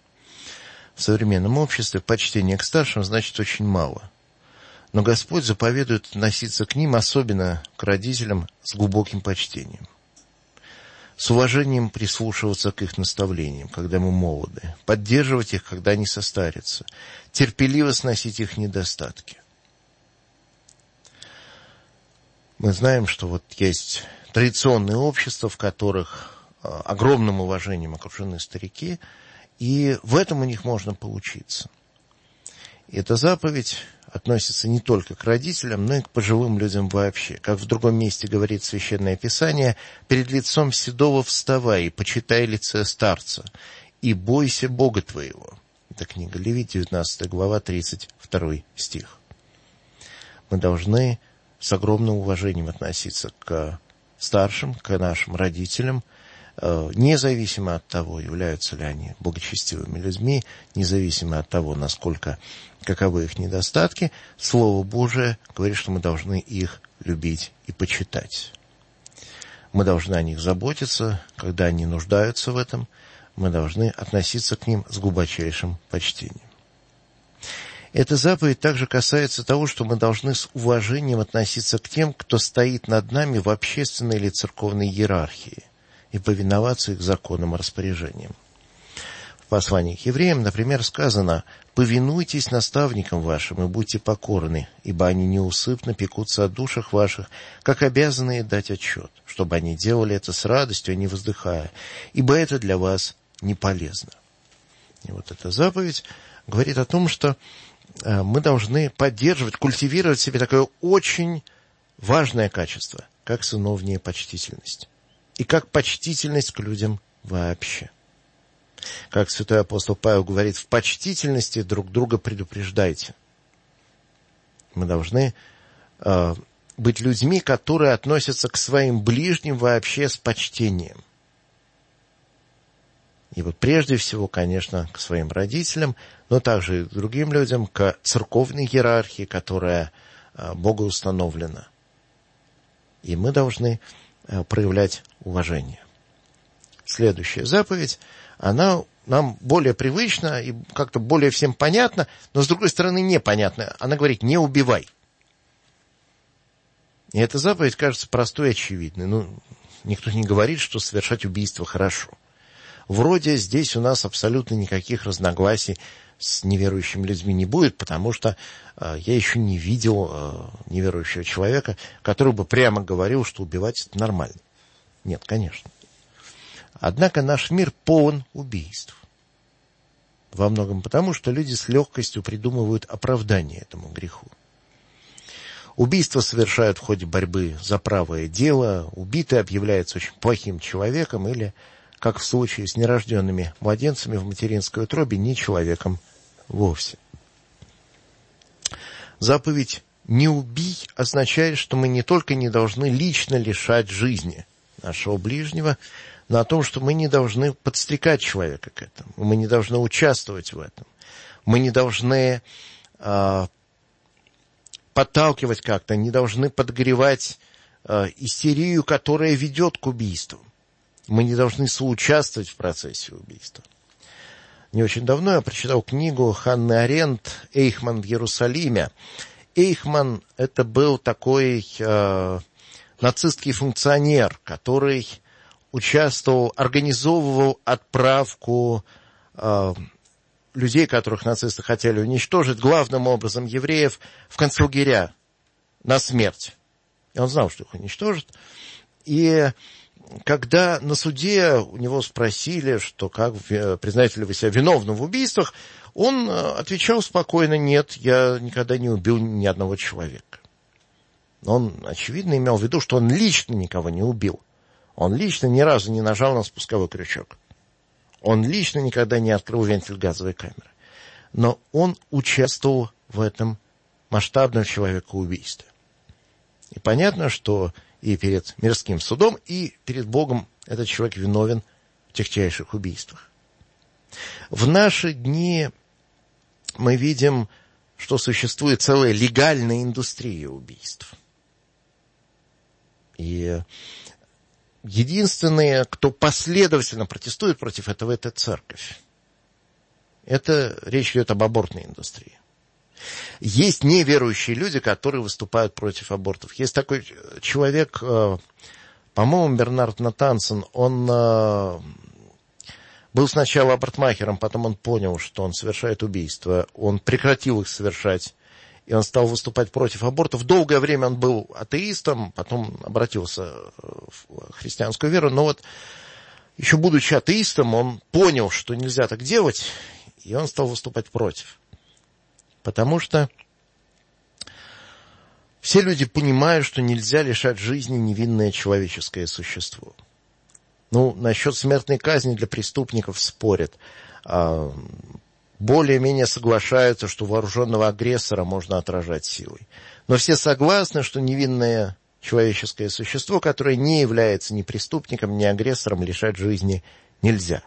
В современном обществе почтение к старшим значит очень мало. Но Господь заповедует относиться к ним, особенно к родителям, с глубоким почтением. С уважением прислушиваться к их наставлениям, когда мы молоды, поддерживать их, когда они состарятся, терпеливо сносить их недостатки. Мы знаем, что вот есть традиционные общества, в которых огромным уважением окружены старики, и в этом у них можно поучиться. И эта заповедь относится не только к родителям, но и к пожилым людям вообще. Как в другом месте говорит Священное Писание: «Перед лицом седого вставай и почитай лице старца, и бойся Бога твоего». Это книга Левит, 19 глава, 32 стих. Мы должны с огромным уважением относиться к старшим, к нашим родителям, независимо от того, являются ли они благочестивыми людьми, независимо от того, каковы их недостатки. Слово Божие говорит, что мы должны их любить и почитать. Мы должны о них заботиться, когда они нуждаются в этом. Мы должны относиться к ним с глубочайшим почтением. Эта заповедь также касается того, что мы должны с уважением относиться к тем, кто стоит над нами в общественной или церковной иерархии, и повиноваться их законам и распоряжениям. В послании к евреям, например, сказано: «Повинуйтесь наставникам вашим и будьте покорны, ибо они неусыпно пекутся о душах ваших, как обязанные дать отчет, чтобы они делали это с радостью, а не воздыхая, ибо это для вас не полезно». И вот эта заповедь говорит о том, что мы должны поддерживать, культивировать в себе такое очень важное качество, как сыновняя почтительность. И как почтительность к людям вообще. Как святой апостол Павел говорит, в почтительности друг друга предупреждайте. Мы должны быть людьми, которые относятся к своим ближним вообще с почтением. И вот прежде всего, конечно, к своим родителям, но также и к другим людям, к церковной иерархии, которая Богу установлена. И мы должны проявлять уважение. Следующая заповедь, она нам более привычна и как-то более всем понятна, но, с другой стороны, непонятна. Она говорит: не убивай. И эта заповедь кажется простой и очевидной. Никто не говорит, что совершать убийство хорошо. Вроде здесь у нас абсолютно никаких разногласий с неверующими людьми не будет, потому что я еще не видел неверующего человека, который бы прямо говорил, что убивать это нормально. Нет, конечно. Однако наш мир полон убийств. Во многом потому, что люди с легкостью придумывают оправдание этому греху. Убийства совершают в ходе борьбы за правое дело, убитый объявляется очень плохим человеком или, как в случае с нерожденными младенцами в материнской утробе, не человеком вовсе. Заповедь «не убий» означает, что мы не только не должны лично лишать жизни нашего ближнего, но о том, что мы не должны подстрекать человека к этому, мы не должны участвовать в этом, мы не должны подталкивать как-то, не должны подогревать истерию, которая ведет к убийству. Мы не должны соучаствовать в процессе убийства. Не очень давно я прочитал книгу Ханны Аренд «Эйхман в Иерусалиме». Эйхман – это был такой нацистский функционер, который участвовал, организовывал отправку людей, которых нацисты хотели уничтожить, главным образом евреев, в концлагеря на смерть. И он знал, что их уничтожат. И когда на суде у него спросили, что как, признаете ли вы себя виновным в убийствах, он отвечал спокойно: нет, я никогда не убил ни одного человека. Но он, очевидно, имел в виду, что он лично никого не убил. Он лично ни разу не нажал на спусковой крючок. Он лично никогда не открыл вентиль газовой камеры. Но он участвовал в этом масштабном человекоубийстве. И понятно, что и перед мирским судом, и перед Богом этот человек виновен в тягчайших убийствах. В наши дни мы видим, что существует целая легальная индустрия убийств. И единственные, кто последовательно протестует против этого, это церковь. Это речь идет об абортной индустрии. Есть неверующие люди, которые выступают против абортов. Есть такой человек, по-моему, Бернард Натансон, он был сначала абортмахером, потом он понял, что он совершает убийства. Он прекратил их совершать, и он стал выступать против абортов. Долгое время он был атеистом, потом обратился в христианскую веру. Но вот еще будучи атеистом, он понял, что нельзя так делать, и он стал выступать против. Потому что все люди понимают, что нельзя лишать жизни невинное человеческое существо. Насчет смертной казни для преступников спорят. Более-менее соглашаются, что вооруженного агрессора можно отражать силой. Но все согласны, что невинное человеческое существо, которое не является ни преступником, ни агрессором, лишать жизни нельзя.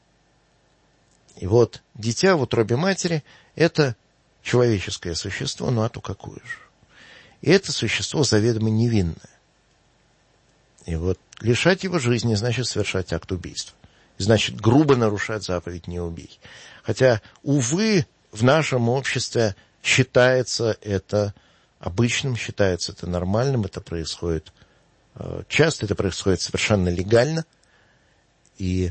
И вот дитя в утробе матери – это человеческое существо, а то какое же. И это существо заведомо невинное. И вот лишать его жизни значит совершать акт убийства. Значит грубо нарушать заповедь «не убей». Хотя, увы, в нашем обществе считается это обычным, считается это нормальным, это происходит часто, это происходит совершенно легально. И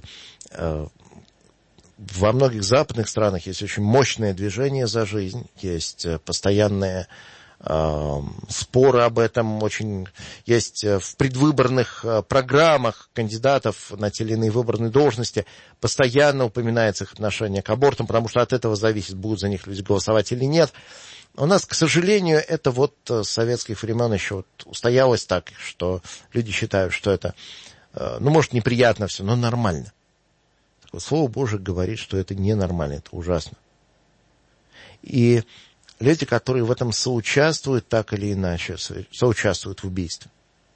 во многих западных странах есть очень мощное движение за жизнь, есть постоянные споры об этом, есть в предвыборных программах кандидатов на те или иные выборные должности постоянно упоминается их отношение к абортам, потому что от этого зависит, будут за них люди голосовать или нет. У нас, к сожалению, это с советских времен еще устоялось так, что люди считают, что это, может, неприятно все, но нормально. Так вот, Слово Божие говорит, что это ненормально, это ужасно. И люди, которые в этом соучаствуют, так или иначе, соучаствуют в убийстве.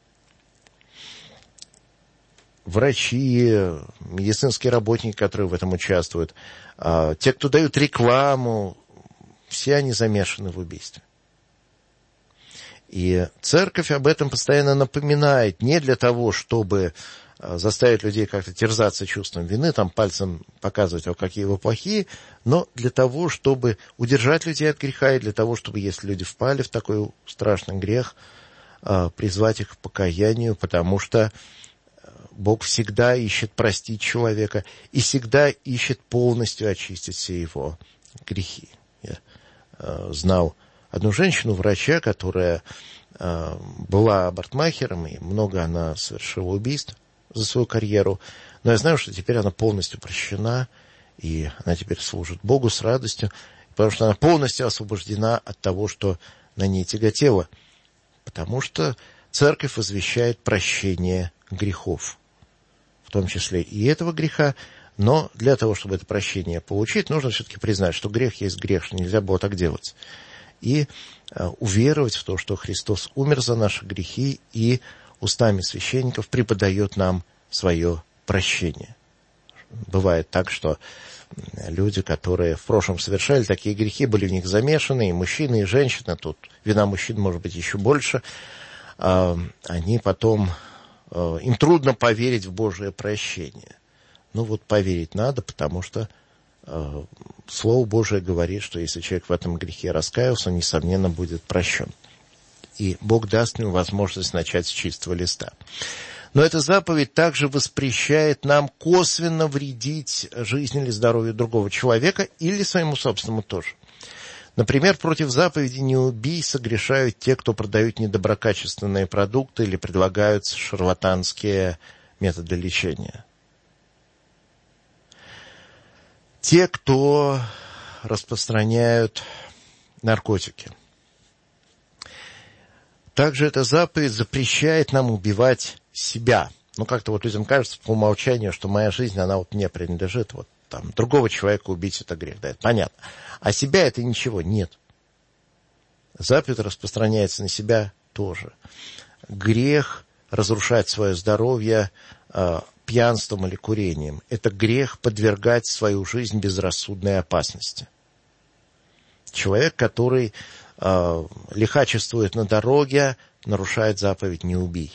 Врачи, медицинские работники, которые в этом участвуют, те, кто дают рекламу, все они замешаны в убийстве. И церковь об этом постоянно напоминает, не для того, чтобы заставить людей как-то терзаться чувством вины, там пальцем показывать, какие вы плохие, но для того, чтобы удержать людей от греха, и для того, чтобы, если люди впали в такой страшный грех, призвать их к покаянию, потому что Бог всегда ищет простить человека и всегда ищет полностью очистить все его грехи. Я знал одну женщину-врача, которая была абортмахером, и много она совершила убийств за свою карьеру. Но я знаю, что теперь она полностью прощена, и она теперь служит Богу с радостью, потому что она полностью освобождена от того, что на ней тяготело. Потому что церковь возвещает прощение грехов, в том числе и этого греха. Но для того, чтобы это прощение получить, нужно все-таки признать, что грех есть грех, что нельзя было так делать. И уверовать в то, что Христос умер за наши грехи и устами священников преподает нам свое прощение. Бывает так, что люди, которые в прошлом совершали такие грехи, были в них замешаны, и мужчины, и женщины, тут вина мужчин может быть еще больше, они потом, им трудно поверить в Божие прощение. Ну вот поверить надо, потому что Слово Божие говорит, что если человек в этом грехе раскаялся, он, несомненно, будет прощен. И Бог даст ему возможность начать с чистого листа. Но эта заповедь также воспрещает нам косвенно вредить жизни или здоровью другого человека или своему собственному тоже. Например, против заповеди «не убий» согрешают те, кто продают недоброкачественные продукты или предлагают шарлатанские методы лечения. Те, кто распространяют наркотики. Также эта заповедь запрещает нам убивать себя. Ну, как-то вот людям кажется по умолчанию, что моя жизнь, она вот мне принадлежит. Вот там другого человека убить — это грех. Да, это понятно. А себя — это ничего. Нет. Заповедь распространяется на себя тоже. Грех разрушать свое здоровье пьянством или курением. Это грех подвергать свою жизнь безрассудной опасности. Человек, который лихачествует на дороге, нарушает заповедь «не убий».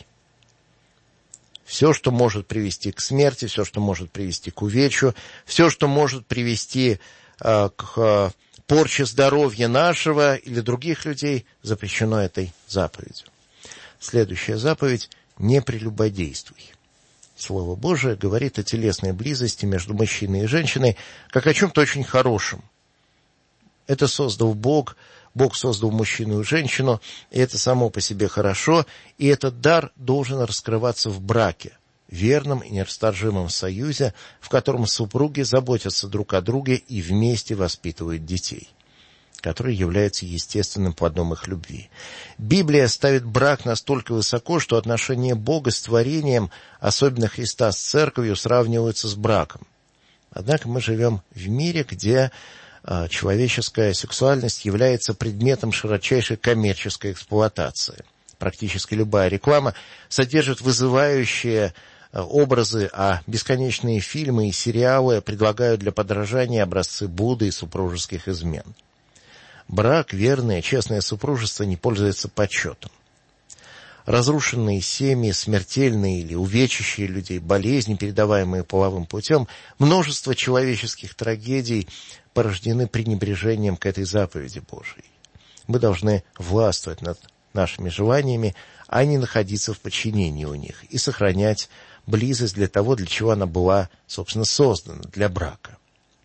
Все, что может привести к смерти, все, что может привести к увечью, все, что может привести к порче здоровья нашего или других людей, запрещено этой заповедью. Следующая заповедь – «не прелюбодействуй». Слово Божие говорит о телесной близости между мужчиной и женщиной как о чем-то очень хорошем. Это создал Бог. Бог создал мужчину и женщину, и это само по себе хорошо, и этот дар должен раскрываться в браке, верном и нерасторжимом союзе, в котором супруги заботятся друг о друге и вместе воспитывают детей, который является естественным плодом их любви. Библия ставит брак настолько высоко, что отношения Бога с творением, особенно Христа с церковью, сравниваются с браком. Однако мы живем в мире, где человеческая сексуальность является предметом широчайшей коммерческой эксплуатации. Практически любая реклама содержит вызывающие образы, а бесконечные фильмы и сериалы предлагают для подражания образцы Будды и супружеских измен. Брак, верное, честное супружество не пользуется почетом. Разрушенные семьи, смертельные или увечащие людей, болезни, передаваемые половым путем, множество человеческих трагедий порождены пренебрежением к этой заповеди Божией. Мы должны властвовать над нашими желаниями, а не находиться в подчинении у них, и сохранять близость для того, для чего она была, собственно, создана, для брака.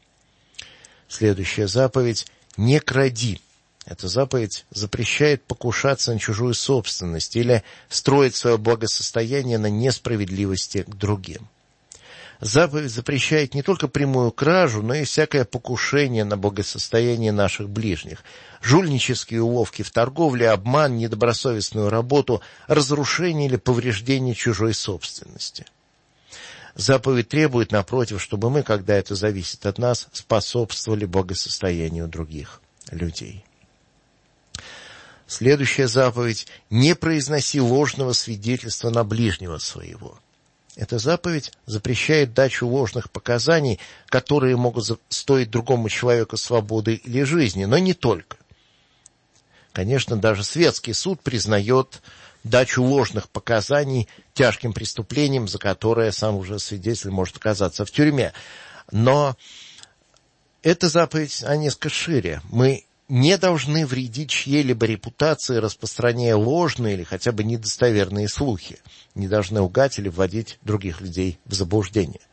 Следующая заповедь – «не кради». Эта заповедь запрещает покушаться на чужую собственность или строить свое благосостояние на несправедливости к другим. Заповедь запрещает не только прямую кражу, но и всякое покушение на благосостояние наших ближних, жульнические уловки в торговле, обман, недобросовестную работу, разрушение или повреждение чужой собственности. Заповедь требует, напротив, чтобы мы, когда это зависит от нас, способствовали благосостоянию других людей. Следующая заповедь – не произноси ложного свидетельства на ближнего своего. Эта заповедь запрещает дачу ложных показаний, которые могут стоить другому человеку свободы или жизни, но не только. Конечно, даже светский суд признает дачу ложных показаний тяжким преступлением, за которое сам уже свидетель может оказаться в тюрьме. Но эта заповедь, она несколько шире. Мы не должны вредить чьей-либо репутации, распространяя ложные или хотя бы недостоверные слухи. Не должны лгать или вводить других людей в заблуждение.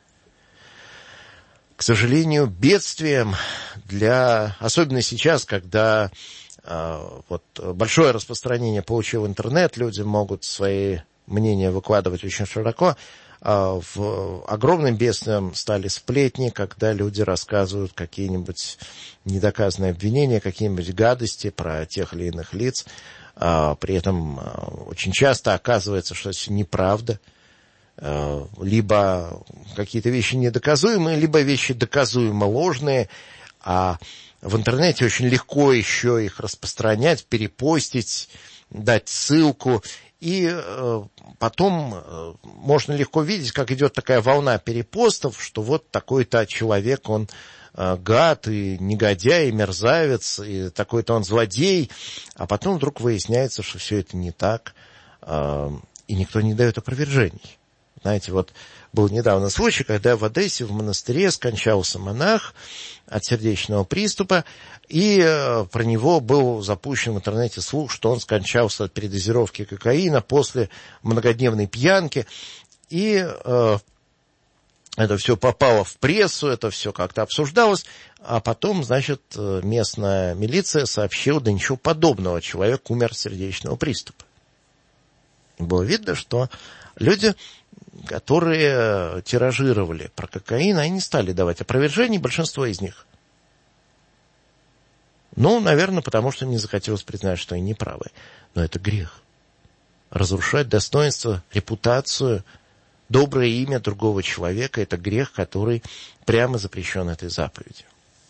К сожалению, бедствием особенно сейчас, когда большое распространение получил интернет, люди могут свои мнения выкладывать очень широко, в огромным бедствием стали сплетни, когда люди рассказывают какие-нибудь недоказанные обвинения, какие-нибудь гадости про тех или иных лиц. При этом очень часто оказывается, что это неправда. Либо какие-то вещи недоказуемые, либо вещи доказуемо ложные. А в интернете очень легко еще их распространять, перепостить, дать ссылку. И потом можно легко видеть, как идет такая волна перепостов, что вот такой-то человек, он гад и негодяй, и мерзавец, и такой-то он злодей. А потом вдруг выясняется, что все это не так, и никто не дает опровержений. Знаете, вот был недавно случай, когда в Одессе в монастыре скончался монах от сердечного приступа, и про него был запущен в интернете слух, что он скончался от передозировки кокаина после многодневной пьянки. И это все попало в прессу, это все как-то обсуждалось, а потом, значит, местная милиция сообщила, да ничего подобного, человек умер от сердечного приступа. И было видно, что люди, которые тиражировали про кокаин, они не стали давать опровержений, большинство из них. Ну, наверное, потому что не захотелось признать, что они неправы. Но это грех. Разрушать достоинство, репутацию, доброе имя другого человека – это грех, который прямо запрещен этой заповедью.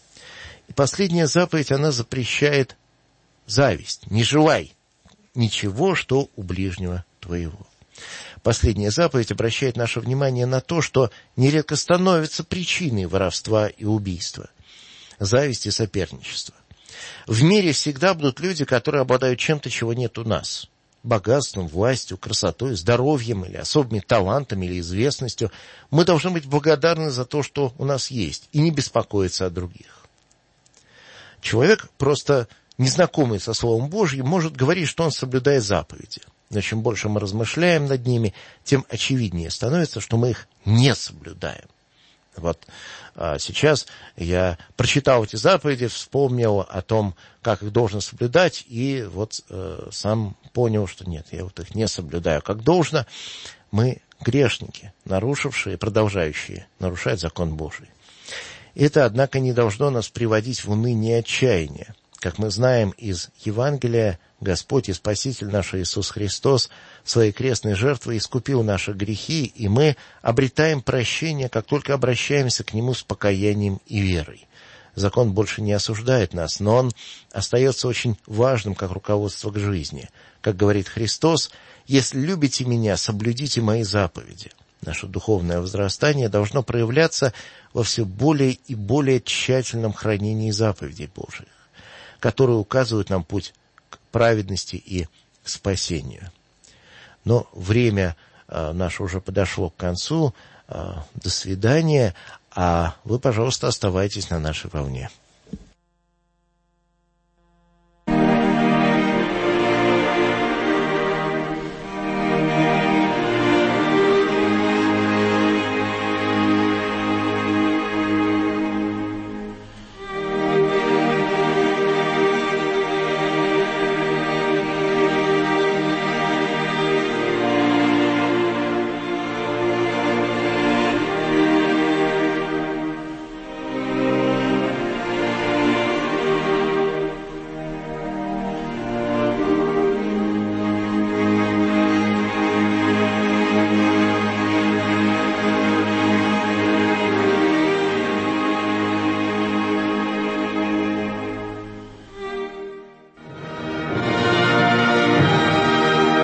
И последняя заповедь, она запрещает зависть. Не желай ничего, что у ближнего твоего. Последняя заповедь обращает наше внимание на то, что нередко становится причиной воровства и убийства, зависти и соперничества. В мире всегда будут люди, которые обладают чем-то, чего нет у нас. Богатством, властью, красотой, здоровьем или особыми талантами или известностью. Мы должны быть благодарны за то, что у нас есть, и не беспокоиться о других. Человек, просто незнакомый со Словом Божьим, может говорить, что он соблюдает заповеди. Но чем больше мы размышляем над ними, тем очевиднее становится, что мы их не соблюдаем. Вот сейчас я прочитал эти заповеди, вспомнил о том, как их должно соблюдать, и вот сам понял, что нет, я вот их не соблюдаю как должно. Мы грешники, нарушившие, продолжающие нарушать закон Божий. Это, однако, не должно нас приводить в уныние и отчаяние. Как мы знаем из Евангелия, Господь и Спаситель наш Иисус Христос своей крестной жертвой искупил наши грехи, и мы обретаем прощение, как только обращаемся к Нему с покаянием и верой. Закон больше не осуждает нас, но он остается очень важным как руководство к жизни. Как говорит Христос: «Если любите Меня, соблюдите Мои заповеди». Наше духовное возрастание должно проявляться во все более и более тщательном хранении заповедей Божиих, которые указывают нам путь к праведности и спасению. Но время наше уже подошло к концу. До свидания. А вы, пожалуйста, оставайтесь на нашей волне.